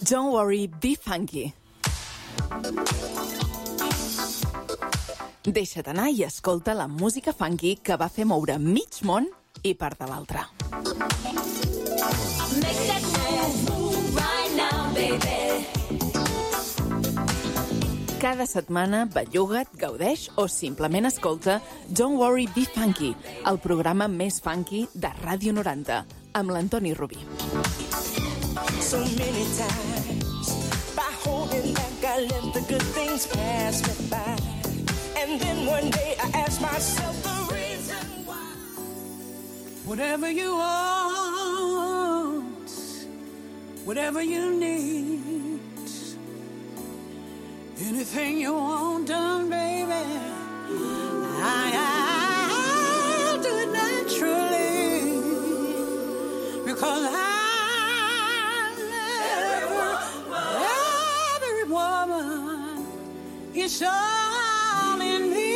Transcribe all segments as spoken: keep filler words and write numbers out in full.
Don't worry, be funky. Deixa't anar i escolta la música funky que va fer moure mig món i part de l'altre. Make that move right now, baby. Cada setmana belluga't, gaudeix o simplement escolta Don't Worry, Be Funky, el programa més funky de Ràdio noranta, amb l'Antoni Rubí. So many times, by holding back, I let the good things pass me by. And then one day I asked myself the reason why. Whatever you want, whatever you need, anything you want done, baby, I, I'll do it naturally, because I it's all in me,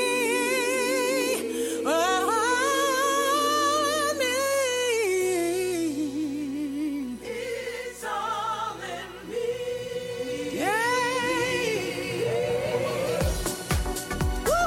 all in me. It's all in me. Yeah. Woo.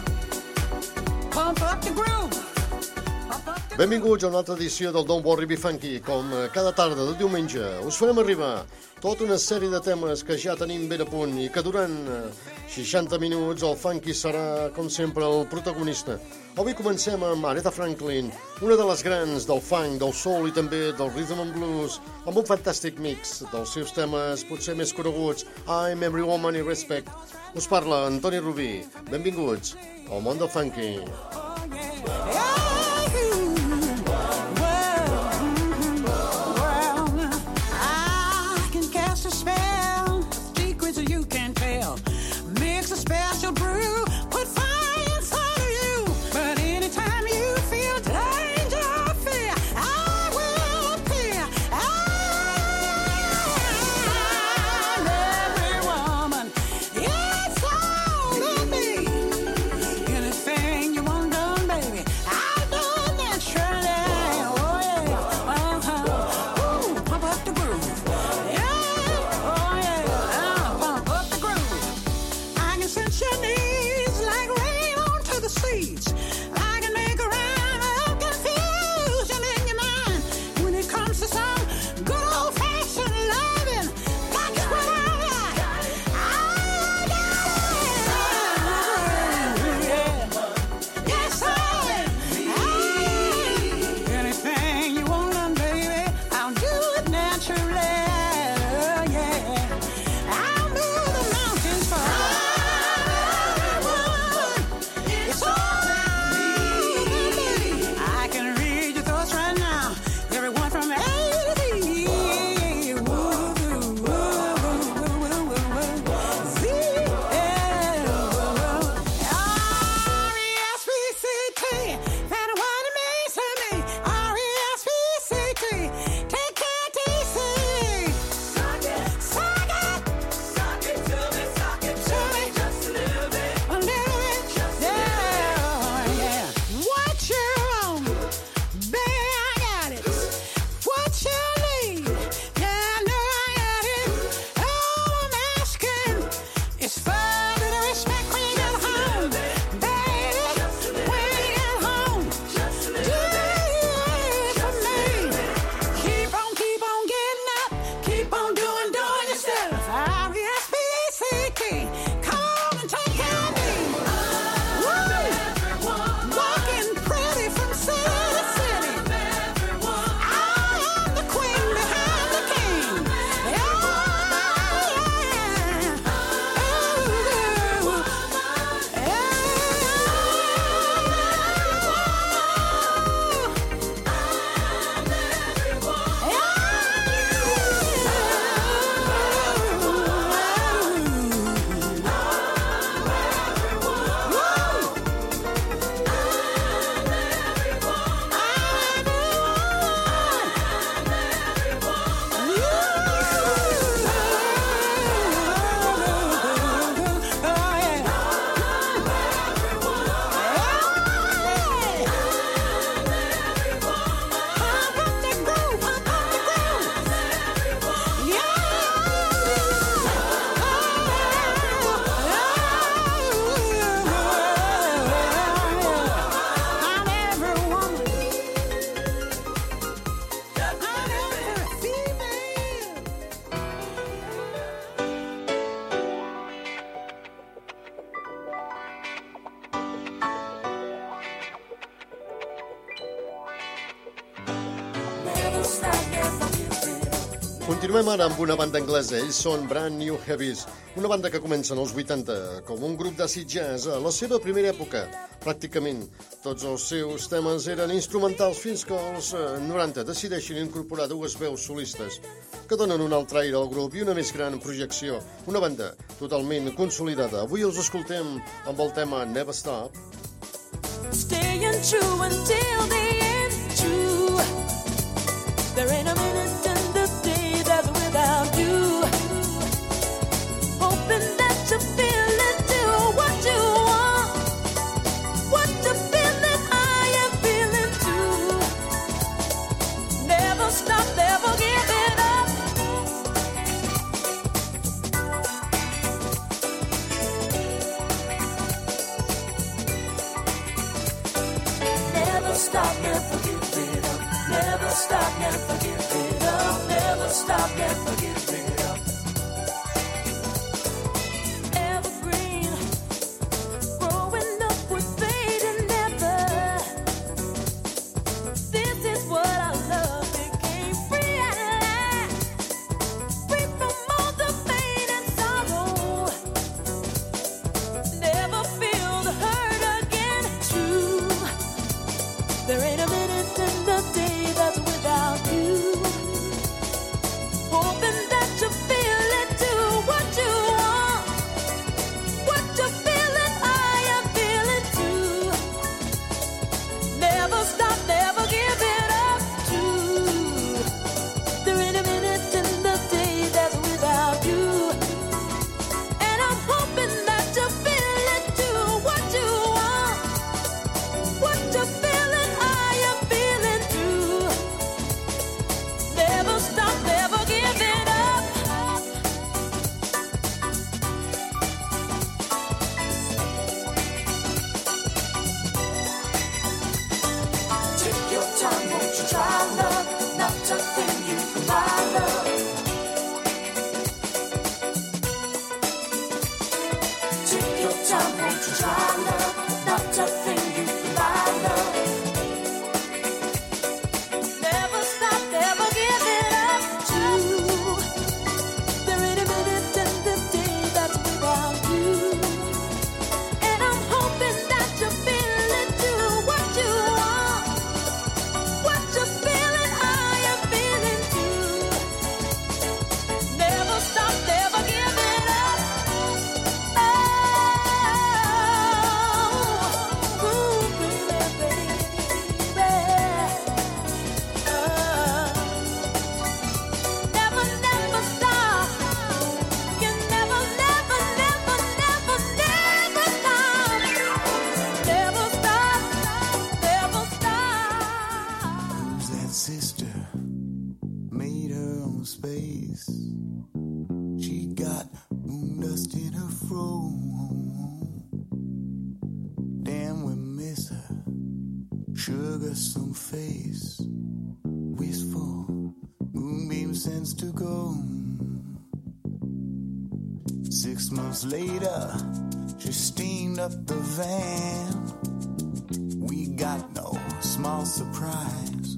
Pump up the groove. Benvinguts a una altra edició del Don't Worry Be Funky. Com cada tarda del diumenge us farem arribar tota una sèrie de temes que ja tenim ben a punt i que durant seixanta minuts el funky serà, com sempre, el protagonista. Avui comencem amb Aretha Franklin, una de les grans del funk, del soul i també del rhythm and blues, amb un fantàstic mix dels seus temes potser més coneguts, I'm Every Woman i Respect. Us parla Antoni Rubí. Benvinguts al món del funky. Special brew, put fire inside of you. But anytime you feel danger or fear, I will appear. I'm every woman. It's all in me. Anything you want done, baby, Continuem ara amb una banda anglesa. Ells són Brand New Heavies, una banda que comença en els vuitanta com un grup d'acid jazz a la seva primera època. Pràcticament tots els seus temes eren instrumentals fins que els noranta decideixen incorporar dues veus solistes que donen un altre aire al grup i una més gran projecció. Una banda totalment consolidada. Avui els escoltem amb el tema Never Stop. Staying true until the end, true. There ain't a minute in the day that's without you. Hoping that you feel into what you want, what you feeling, I am feeling too. Never stop, never give it up. Never stop, never give it up. Never stop, never give it up. Never stop, never give it up. Evergreen, growing up with fading never. This is what I love. Became free at last, free from all the pain and sorrow. Never feel the hurt again. True. There ain't a minute in the day that's without you. Hoping that you feel it too. What you want, what you feeling, I am feeling too. Never stop, never give it up. Too. There ain't a minute in the day that's without you. And I'm hoping that you feel it too. What you want, what you feeling, I am feeling too. Never stop, never give it up. Take your time, won't you try love? Not a thing you can buy love. Take your time, won't you try love? Not a thing you can buy love. Never stop, never give it up. True. There ain't a minute in the day that's without you. And I'm hoping that you feel it too. What you want, what you feeling, I am feeling too. Never stop, never give it up. Oh, ooh, baby, baby. Oh. Never, never stop. You never, never, never, never, never stop. Never stop, never stop. Who's that sister? Made her own space. She got moon dust in her fro. Damn, we miss her. Sugar some face. Wistful moonbeam sends to go. Six months later, she steamed up the van. We got no small surprise.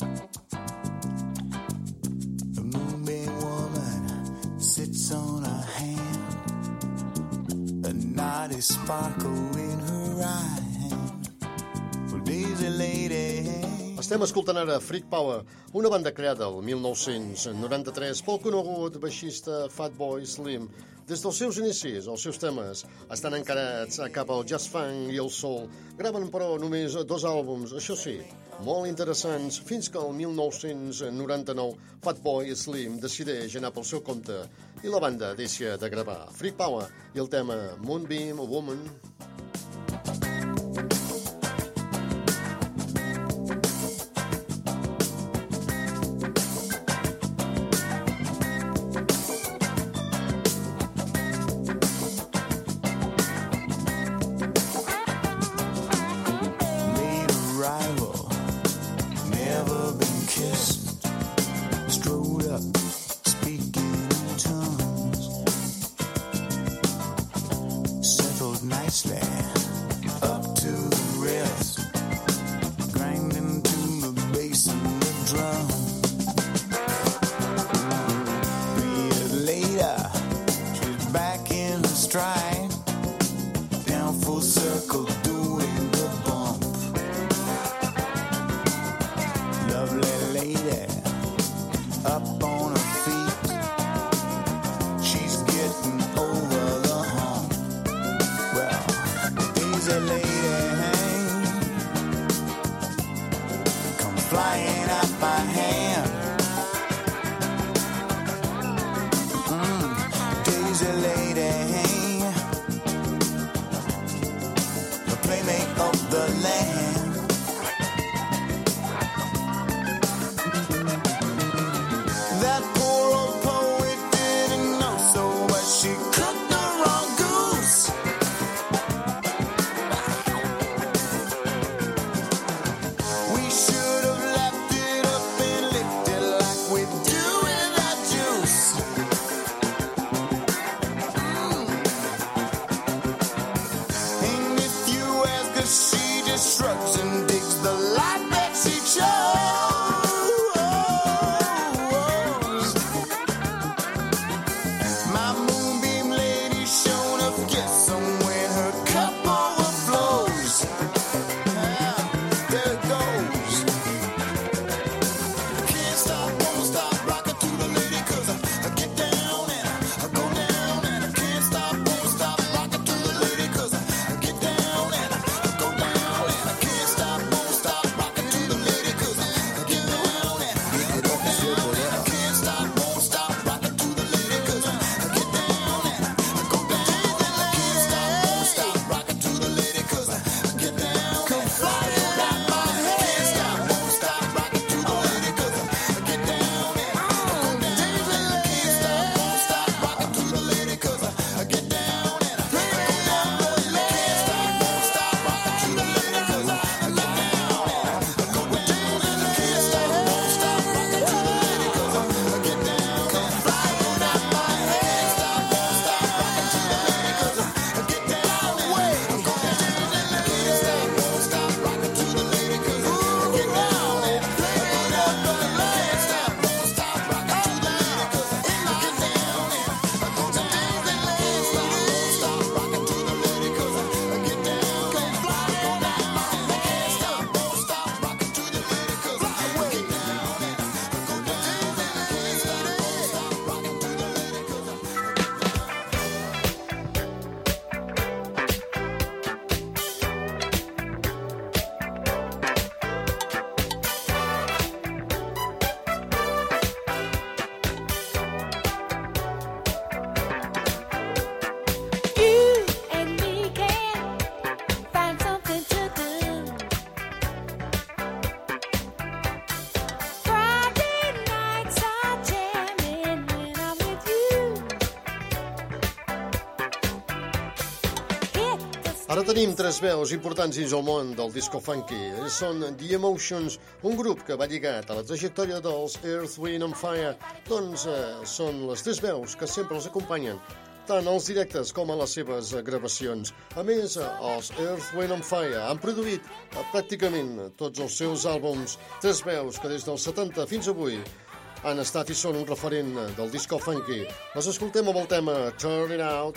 The moonbeam woman sits on her hand, a naughty sparkle in her eye. Well, Daisy lady. Estem escoltant ara Freak Power, una banda creada el mil nou-cents noranta-tres pel conegut baixista Fatboy Slim. Des dels seus inicis, els seus temes estan encarats cap al jazz funk i el soul. Graven, però, només dos àlbums, això sí, molt interessants, fins que el mil nou-cents noranta-nou Fatboy Slim decideix anar pel seu compte i la banda deixa de gravar. Freak Power i el tema Moonbeam Woman. Late arrival, never been kissed. Strode up, speaking in tongues. Settled nicely. Ara tenim tres veus importants dins el món del disco funky. Són The Emotions, un grup que va lligat a la trajectòria dels Earth, Wind and Fire. Doncs eh, són les tres veus que sempre els acompanyen, tant als directes com a les seves eh, gravacions. A més, eh, els Earth, Wind and Fire han produït eh, pràcticament tots els seus àlbums. Tres veus que des dels setanta fins avui han estat i són un referent del disco funky. Les escoltem amb el tema Turn It Out.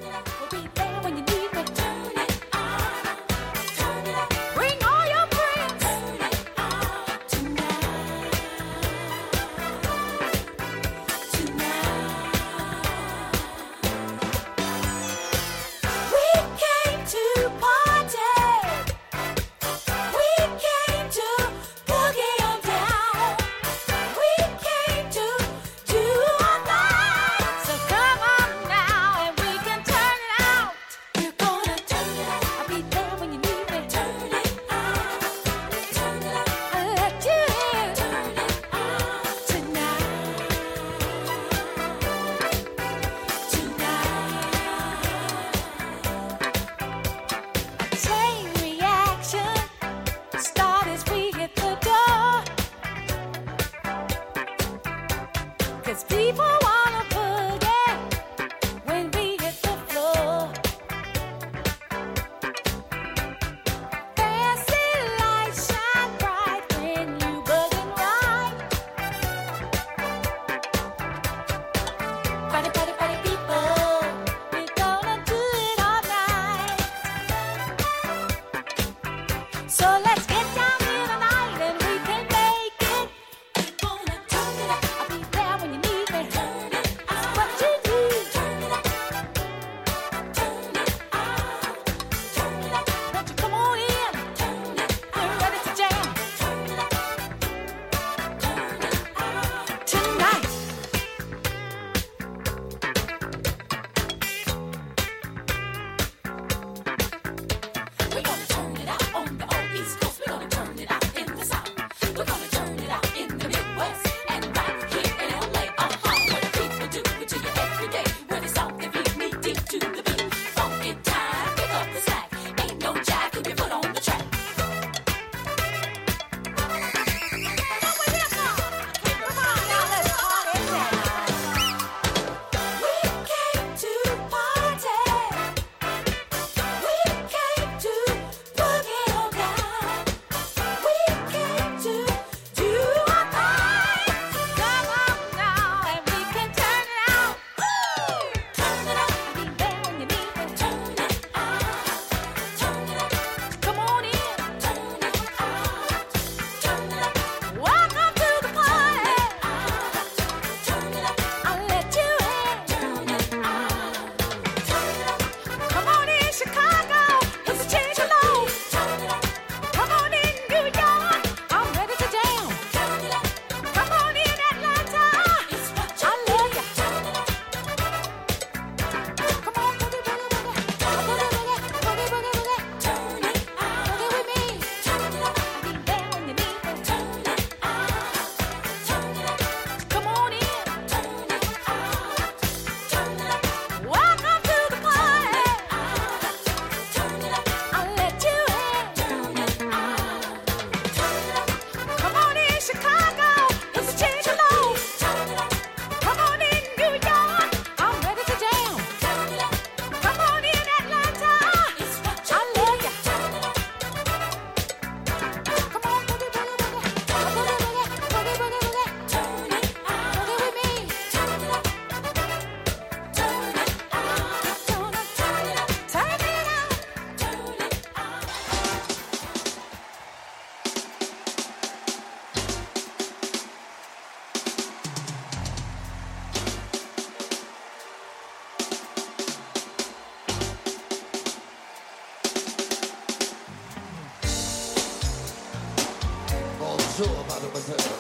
Bonjour, mademoiselle.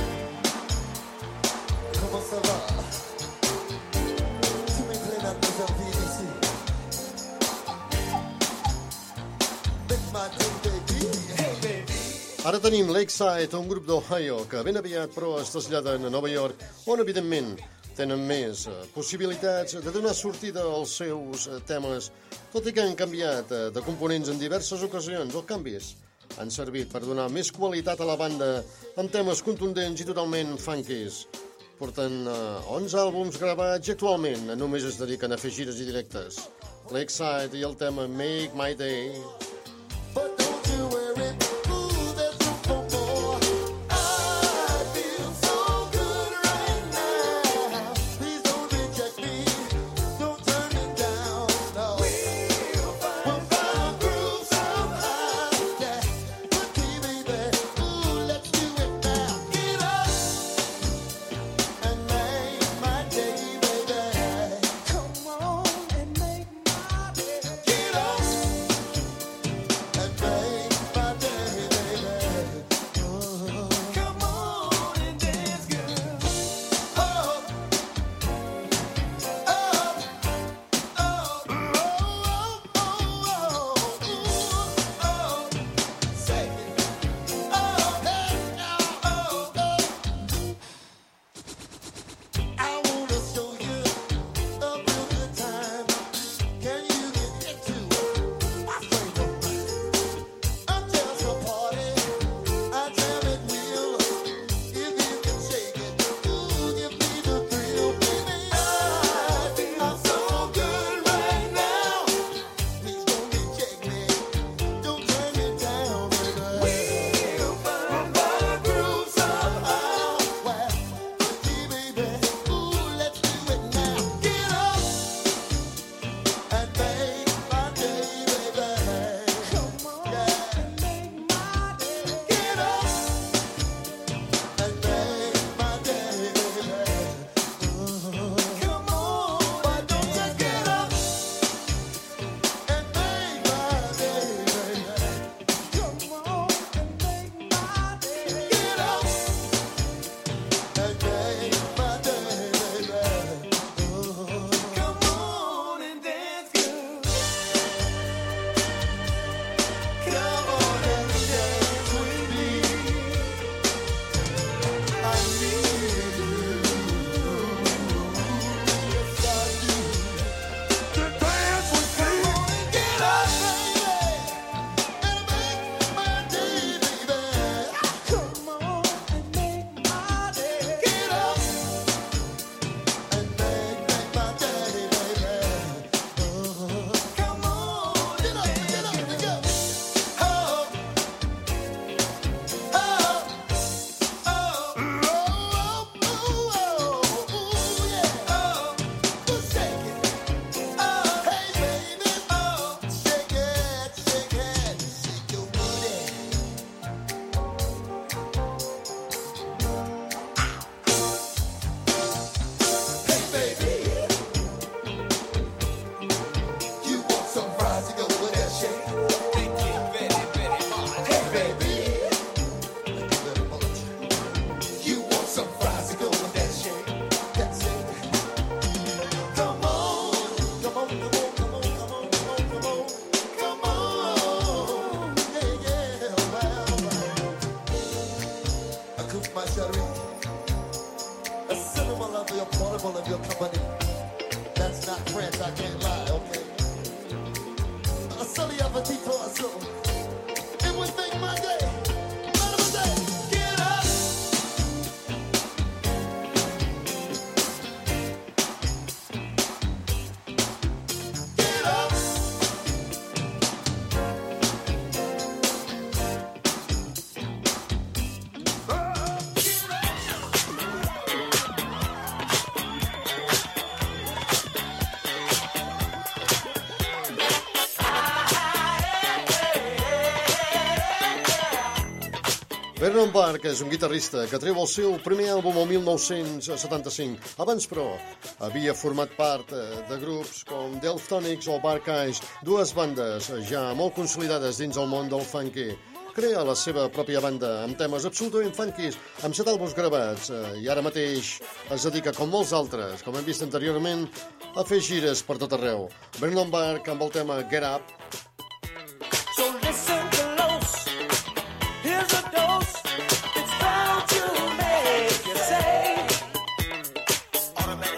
Comment ça va? Tu me plais la mademoiselle ici. Make my day, baby. Hey, baby. Ara tenim Lakeside, un grup d'Ohio que ben aviat però es traslladen a Nova York, on evidentment tenen més eh, possibilitats de donar sortida als seus eh, temes, tot i que han canviat eh, de components en diverses ocasions. Els canvis han servit per donar més qualitat a la banda amb temes contundents i totalment funkies. Porten uh, onze àlbums gravats i actualment només es dediquen a fer gires i directes. Lakeside i el tema Make My Day. But don't you worry, ooh, there's room for more. I feel so good right now. Please don't reject me, don't turn me down, no. We'll find a groove somehow, yeah. But baby, ooh, let's do it now. Get up and make my day, baby. Come on and make my day. Get up and make my day, baby. Oh. Come on and dance, girl. Oh, oh, oh, oh, oh, oh, oh. Say it. Oh, hey, oh, oh, oh. I wanna show you a real good time. Can you get into my frame of mind? I'm just a party. I jam it real. If you can shake it, ooh, give me the thrill, baby. I feel so good right now. Please don't reject me. Don't turn me down, baby. We'll find a groove somehow. Well, baby, ooh, let's do it now. Get up and make my day, baby. Come on, yeah. And make my day. Get up and make my day, baby. Come on, why don't you get up and make my day, baby? Come on and make my day. Get up and make my day, baby. Come on and dance, girl. Come on and dance with me. I need you. Yes, I do. To dance with me. Come on and get up, baby, and make my day, baby. Come on and make my day. Get up and make, make my day, baby. Come on, get up, get up, get up. Oh, oh, oh, oh, oh, oh, ooh, yeah. Oh, shake it. Oh, hey, baby. Oh, shake it, shake it, shake your booty. Hey, baby. You want some fries to go with that shake? Hey, baby. You want some fries to go with that shake? That's it. Come on, come on, come on, come on, come on, come on, come on, come on. Yeah, yeah, well, well. I cook my sherry. A cinema of your portable of your company. That's not French, I can't lie, okay? A silly appetite for a soul. It would make my day. Out of a day. Get up. Get up. Vernon Park és un guitarrista que treu el seu primer àlbum el mil nou-cents setanta-cinc. Abans, però, havia format part eh, de grups com Delftonics o Barcage, dues bandes ja molt consolidades dins el món del funky. Crea la seva pròpia banda amb temes absolutament funkis, amb set àlbums gravats, eh, i ara mateix es dedica, com molts altres, com hem vist anteriorment, a fer gires per tot arreu. Vernon Park amb el tema Get Up. So listen close. Here's a dose. It's bound to make you say. Automatic.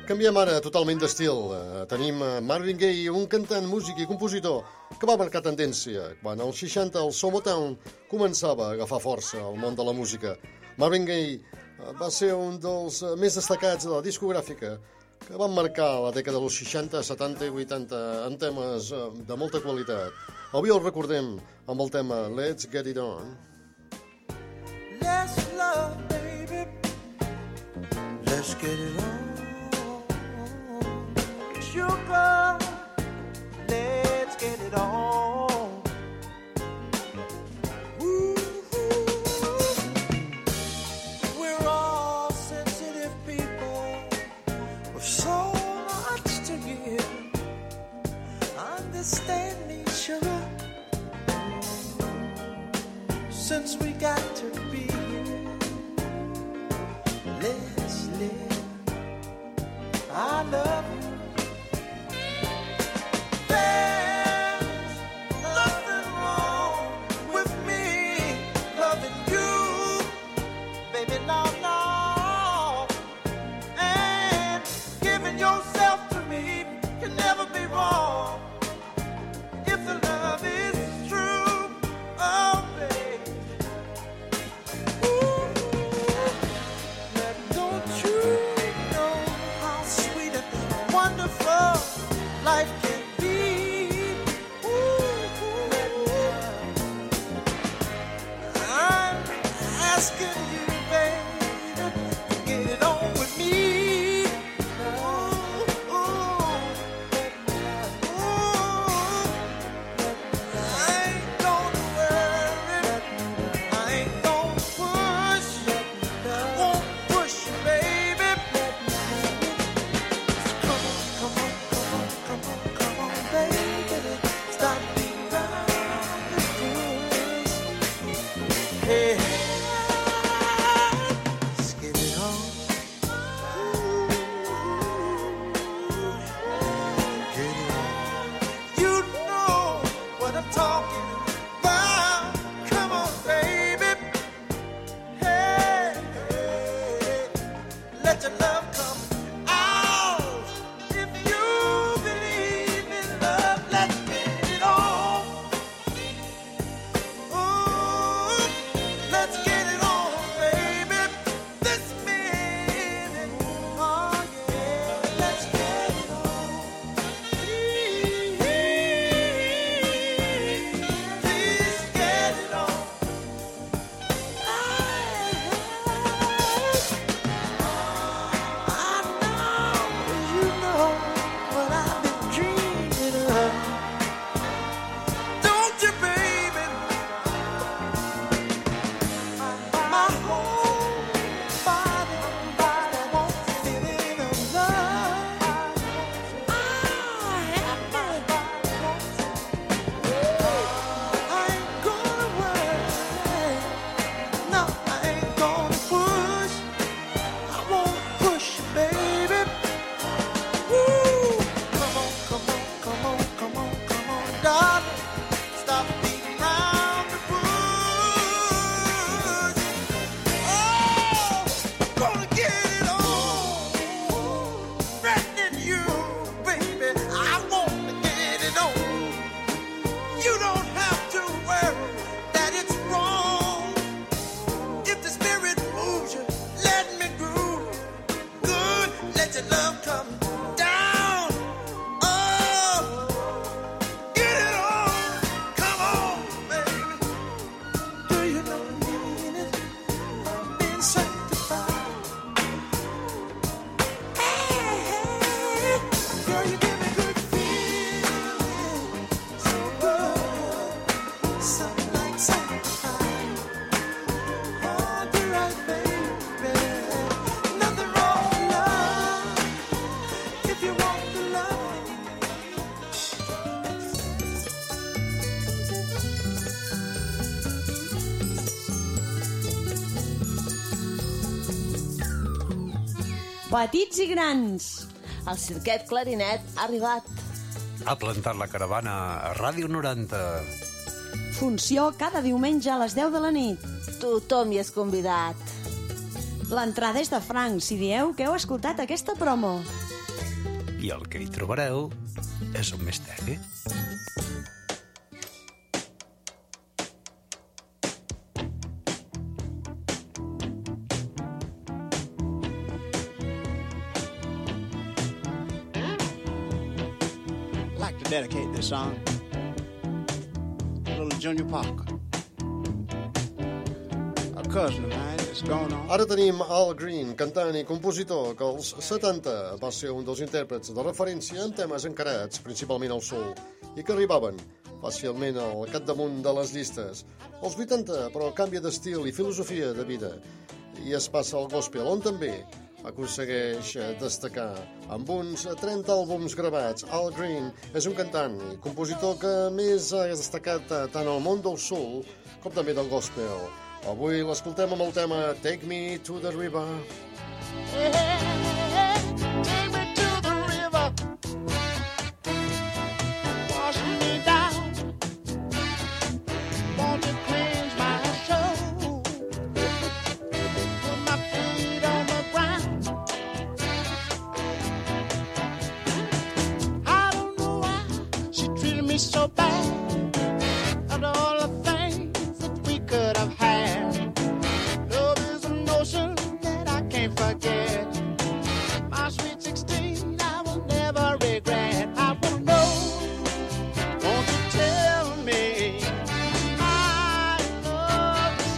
Canviem ara totalment d'estil. Eh, Tenim eh, Marvin Gaye, un cantant, músic i compositor que va marcar tendència quan als seixanta el Soul Motown començava a agafar força al món de la música. Marvin Gaye eh, va ser un dels eh, més destacats de la discogràfica que van marcar la dècada dels seixanta, setanta i vuitanta en temes eh, de molta qualitat. Avui el recordem amb el tema Let's Get It On. Let's love, baby. Let's get it on. Sugar, let's get it on. Ooh, we're all sensitive people with so much to give. Understand me, sugar, since we got to be here. Let's live. I love you. Petits i grans, el cirquet clarinet ha arribat. Ha plantat la caravana a Ràdio noranta. Funció cada diumenge a les deu de la nit. Tothom hi és convidat. L'entrada és de franc si dieu que heu escoltat aquesta promo. i el que hi trobareu és un misteri. I'd like to dedicate this song to little Junior Parker, a cousin of mine that's going on. Ara tenim Al Green, cantant i compositor, que als setanta va ser un dels intèrprets de referència en temes encarats, principalment al soul, i que arribaven fàcilment al capdamunt de les llistes. Als vuitanta, però, canvia d'estil i filosofia de vida, i es passa al gospel, on també aconsegueix destacar amb uns trenta àlbums gravats. Al Green és un cantant i compositor que més ha destacat tant al món del soul com també del gospel. Avui l'escoltem amb el tema Take Me to the River. Hey, hey, hey, take me to the river, wash me down, won't you cleanse my soul, put my feet on the ground. I don't know why she treated me so bad, after all the things that we could have had. Love is an ocean that I can't forget. My sweet sixteen, I will never regret. I wanna know, won't you tell me I love to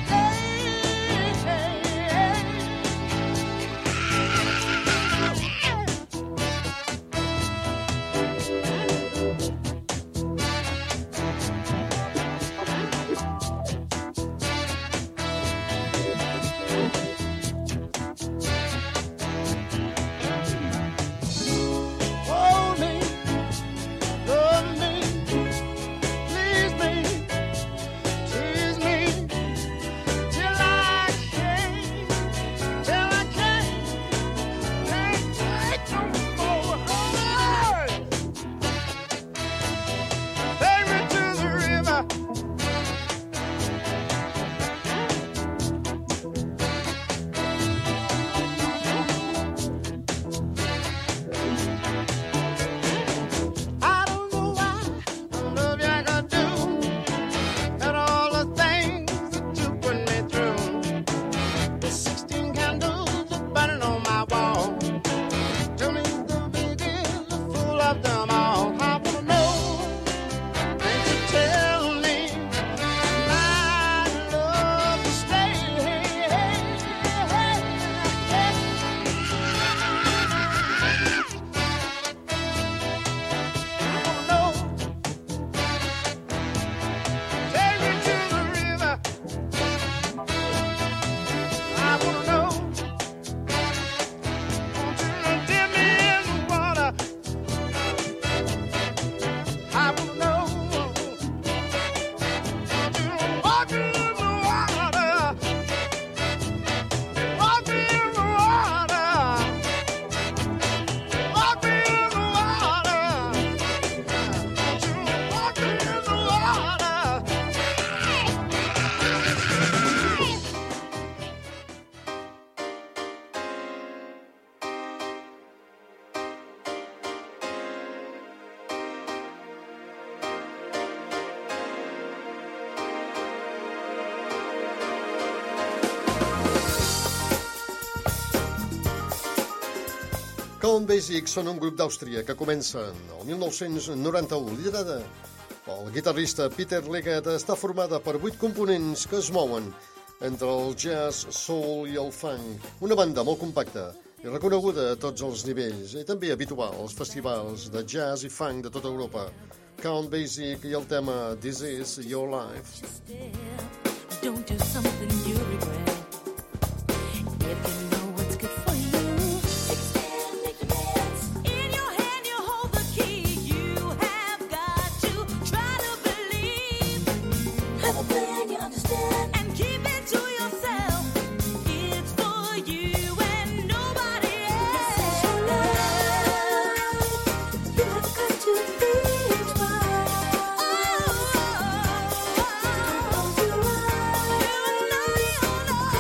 hold me, love me, please me, tease me, till I can't, till I can't, can't take no more. Hey! Take me to the river. I don't know why I love you like I do, and all the things that you put me through. The sixteen candles are burning on my wall. Tell me the biggest, the fool of them all. I wanna know, can't you tell me my love to stay? I wanna know, take me to the river. I wanna know, won't you dip me in the water? I wanna know, won't you walk me in the water? Walk me in the water. Walk me in the water. Won't you walk me in the water? Count Basie són un grup d'Àustria que comencen el mil nou-cents noranta-u, liderada pel guitarrista Peter Leggett. Està formada per vuit components que es mouen entre el jazz, soul i el funk. Una banda molt compacta i reconeguda a tots els nivells, i també habitual als festivals de jazz i funk de tota Europa. Count Basie i el tema This Is Your Life. Don't do something you regret. If you know what's good for you, take a stand, make demands. In your hand you hold the key. You have got to try to believe. Have a plan, you understand, and keep it to yourself. It's for you and nobody else. This is your life. You have got to be it right. Oh, oh, oh, oh. Don't close your eyes. You know you know.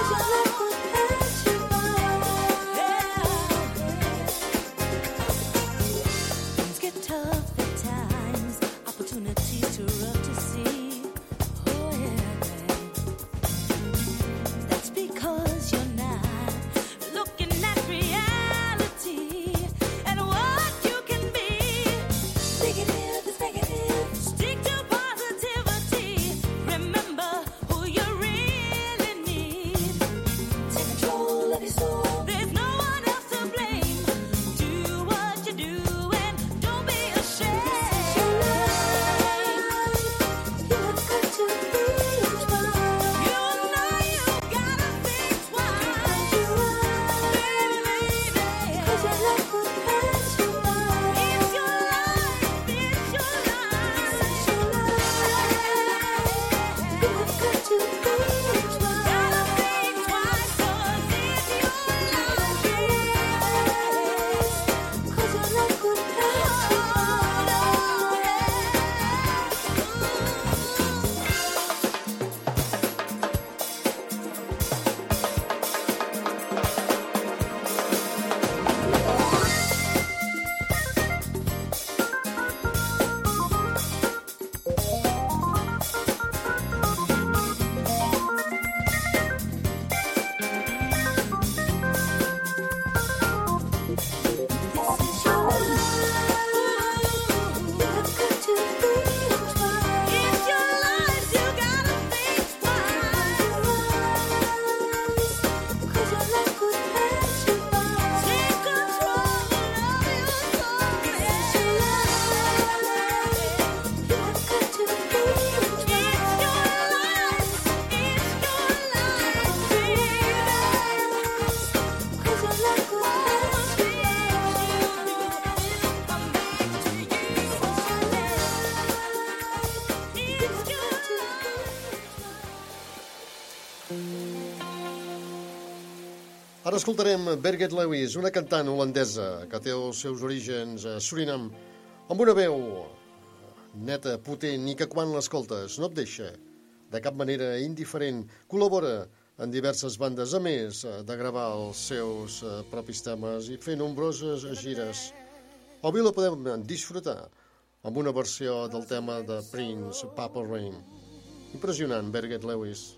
Ara escoltarem Birgit Lewis, una cantant holandesa que té els seus orígens a Surinam, amb una veu neta, potent i que quan l'escoltes no et deixa de cap manera indiferent. Col·labora en diverses bandes, a més de gravar els seus propis temes i fer nombroses gires. Avui la podem disfrutar amb una versió del tema de Prince, Purple Rain. Impressionant, Birgit Lewis.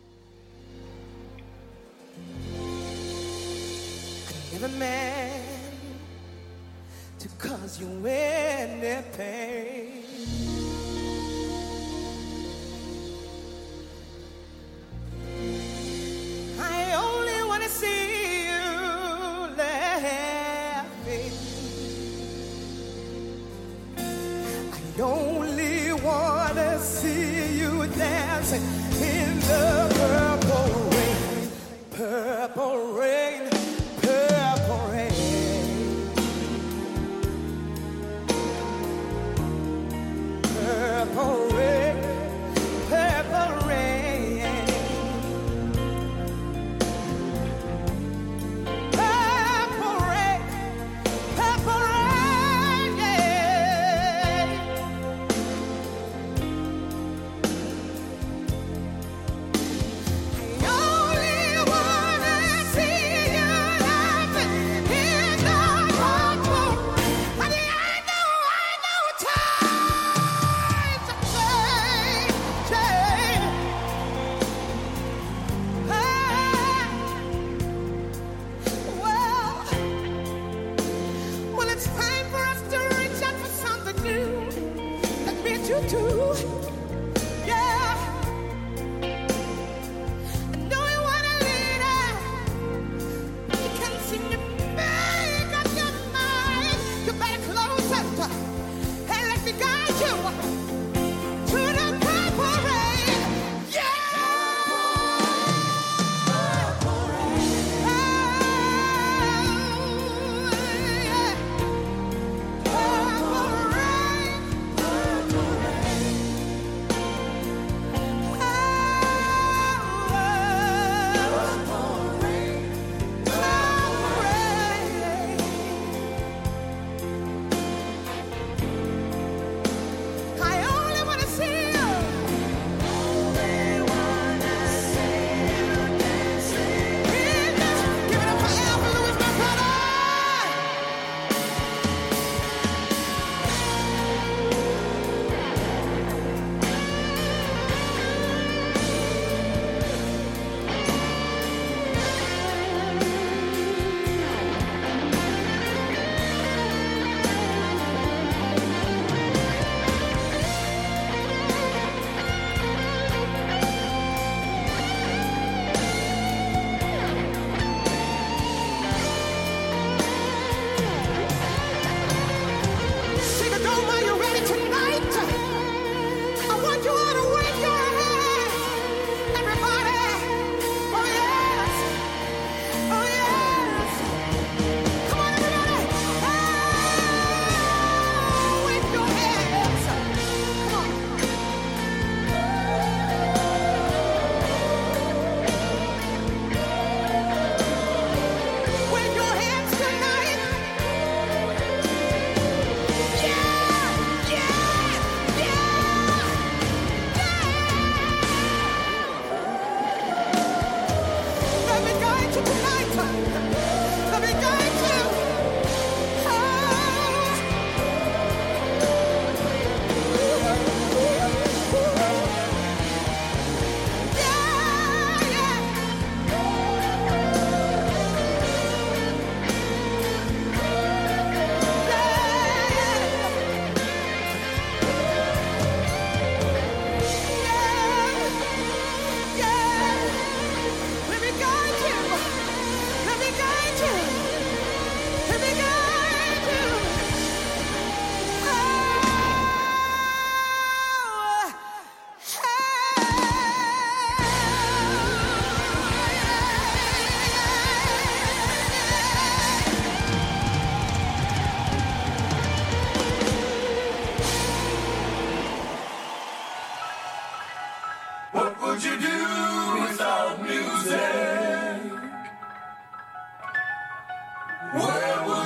Never meant to cause you any pain. I only want to see you laughing. I only want to see you dancing in the purple rain, purple rain. Purple rain, purple rain, purple rain, purple rain, purple rain, yeah. I only wanna see you laughing in the purple rain. Honey, I know, I know times have changed, changed. Ah, well, well, it's time for us to reach out for something new. That means you too, yeah. I know you wanna lead us. You can't seem to make up your mind. You better close up and let me guide you to the purple rain. Yeah! Purple rain. Oh, yeah. Purple rain. Purple rain.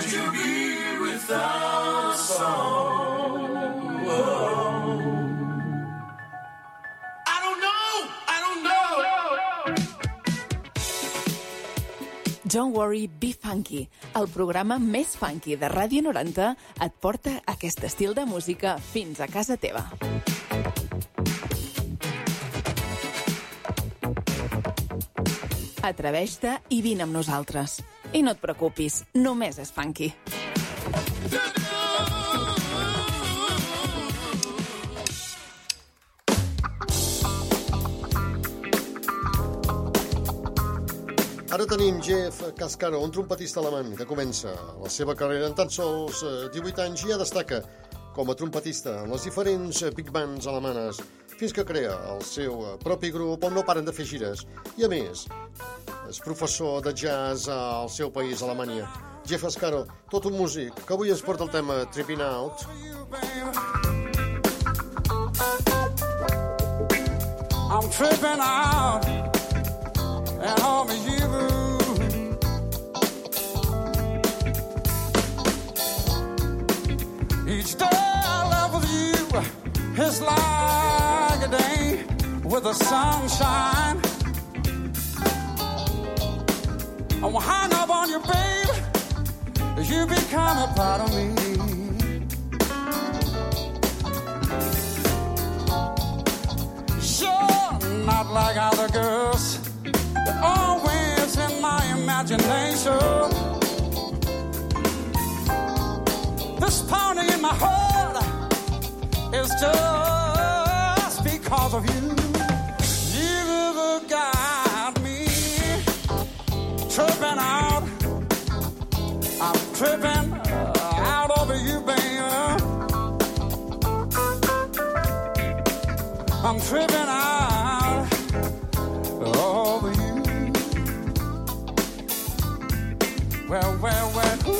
would you be without a song? Whoa. I don't know, I don't know. Don't Worry, Be Funky, el programa més funky de Ràdio noranta, et porta aquest estil de música fins a casa teva. Atreveix-te i vine amb nosaltres. I no et preocupis, només és funky. Ara tenim Jeff Cascaro, un trompetista alemany que comença la seva carrera en tan sols divuit anys i ja destaca com a trompetista en les diferents big bands alemanes fins que crea el seu propi grup on no paren de fer gires. I a més, és professor de jazz al seu país, Alemanya. Jeff Cascaro, tot un músic, que avui ens porta el tema Tripping Out. I'm tripping out and over you. Each day I love with you is like a day with the sunshine. I'm hung up on you, babe. You become a part of me. Sure, not like other girls. They're always in my imagination. This pounding in my heart is just because of you. You got me tripping out. I'm tripping out over you, baby. I'm tripping out over you. Well, well, well. Ooh.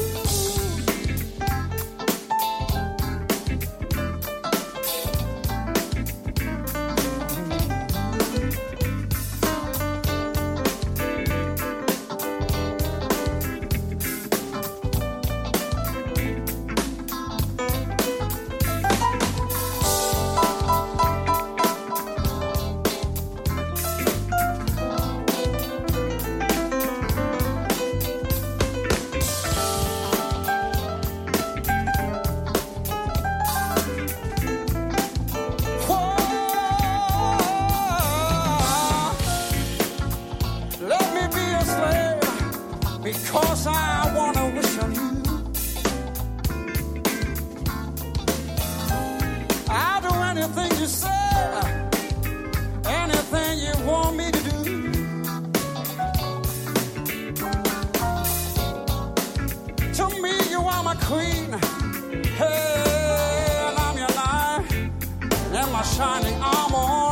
Because I wanna wish on you. I'll do anything you say, anything you want me to do. To me, you are my queen. Hey, and I'm your knight and my shining armor.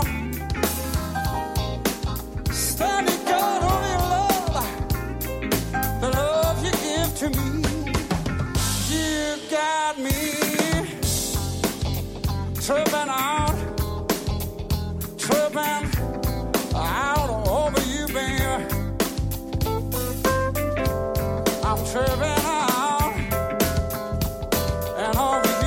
Standing guard over your love, the love you give to me. You got me tripping out, tripping out over you, baby. I'm tripping out and over you.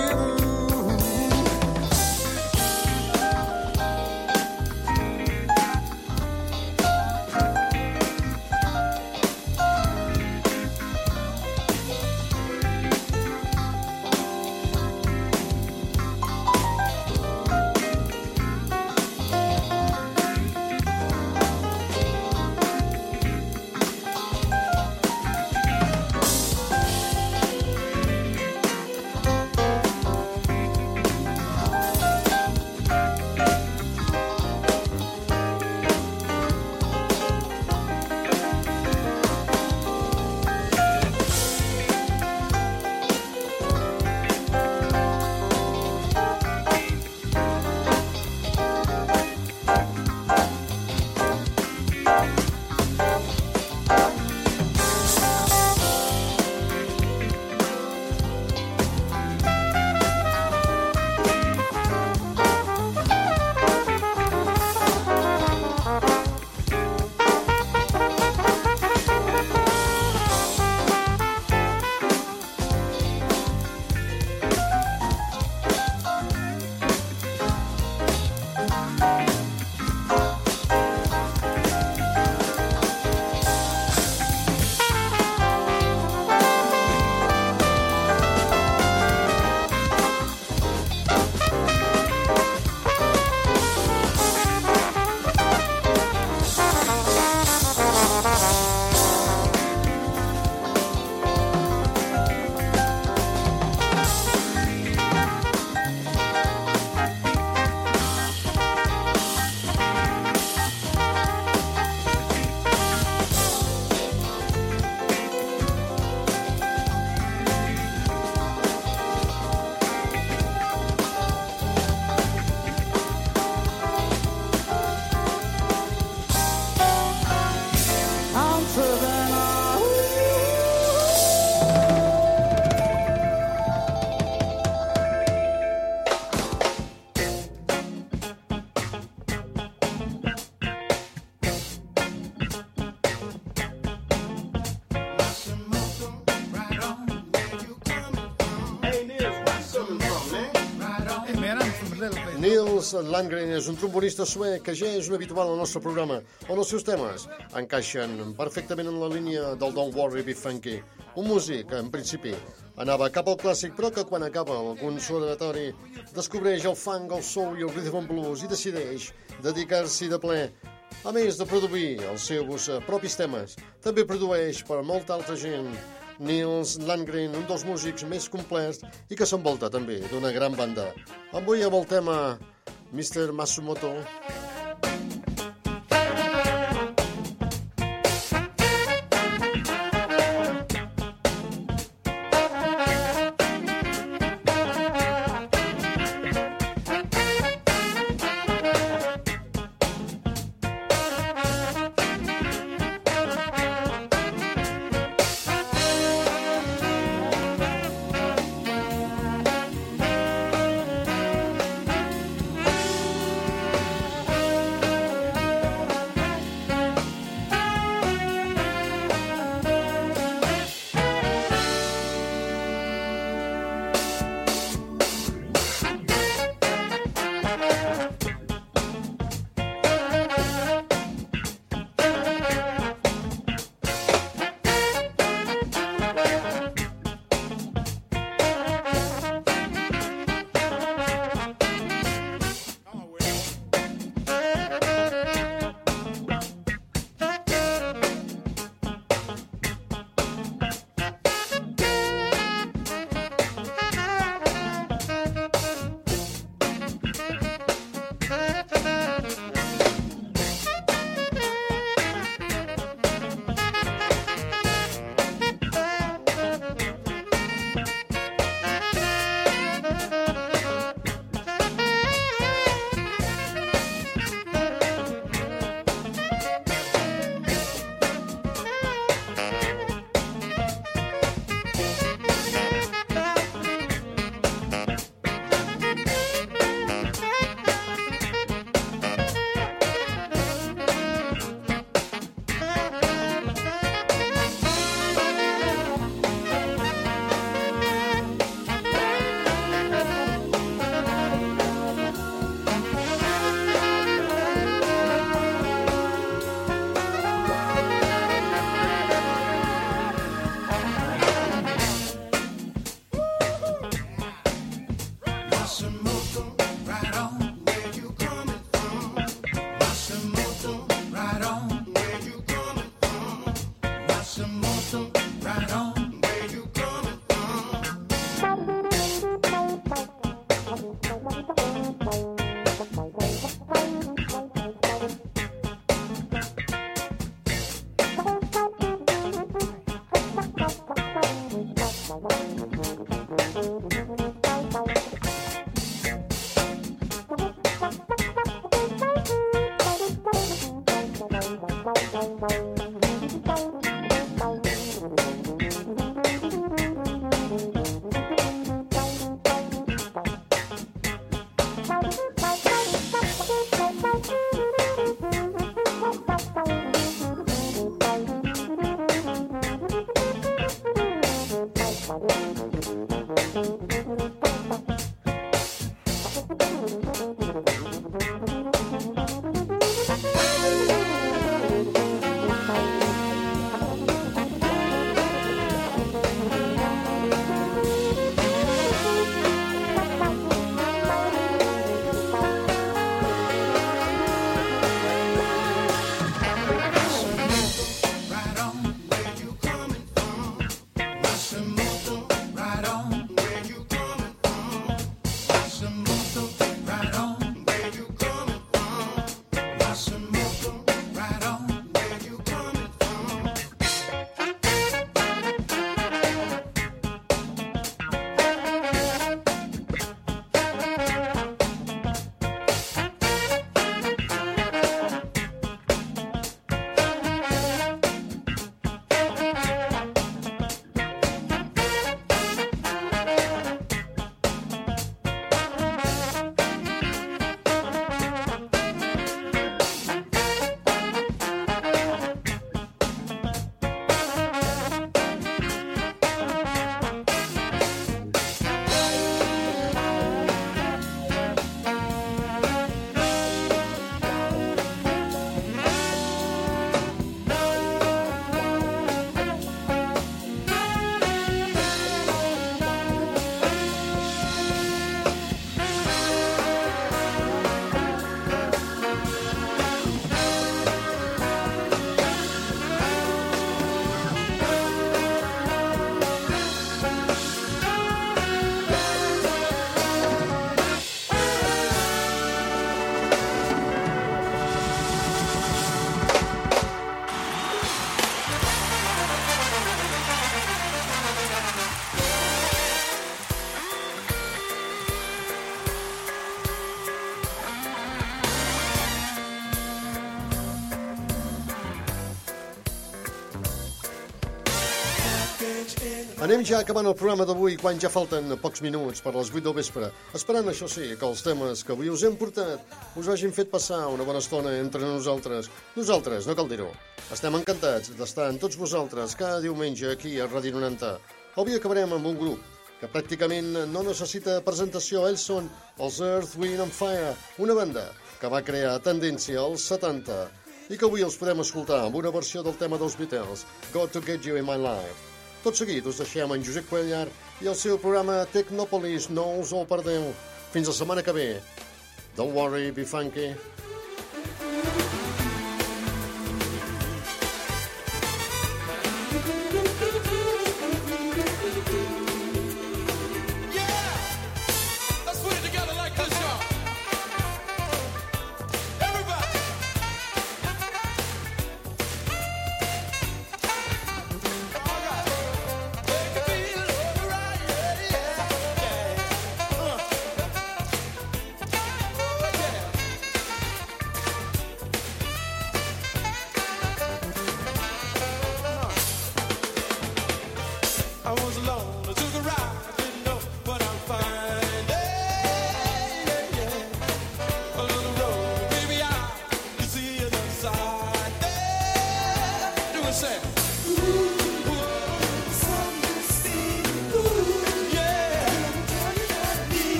Nils Landgren és un trombonista suec que ja és un habitual al nostre programa, on els seus temes encaixen perfectament en la línia del Don't Worry Be Funky. Un músic que, en principi, anava cap al clàssic, però que quan acaba el conservatori descobreix el funk, el soul i el rhythm and blues i decideix dedicar-s'hi de ple. A més de produir els seus propis temes, també produeix per molta altra gent. Nils Landgren, un dels músics més complets i que s'envolta també d'una gran banda. Avui amb el tema mister Matsumoto. Anem ja acabant el programa d'avui quan ja falten pocs minuts per les vuit del vespre, esperant, això sí, que els temes que avui us hem portat us hagin fet passar una bona estona entre nosaltres. Nosaltres, no cal dir-ho. Estem encantats d'estar amb tots vosaltres cada diumenge aquí a Ràdio noranta. Avui acabarem amb un grup que pràcticament no necessita presentació. Ells són els Earth, Wind and Fire, una banda que va crear tendència als setanta i que avui els podem escoltar amb una versió del tema dels Beatles, Got to Get You in My Life. Tot seguit us deixem en Josep Cuellar i el seu programa Tecnòpolis. No us ho perdeu. Fins la setmana que ve. Don't worry, be funky. Let's put it together like this, y'all. Everybody. All right. Make it feel alright, yeah, yeah, yeah. Uh. Oh, yeah. I was alone.